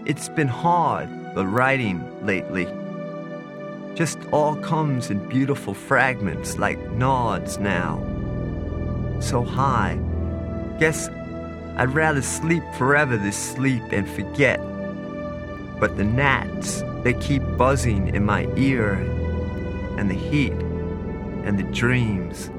It's been hard, the writing lately. Just all comes in beautiful fragments like nods now. So high. Guess I'd rather sleep forever this sleep and forget. But the gnats, they keep buzzing in my ear, and the heat, and the dreams.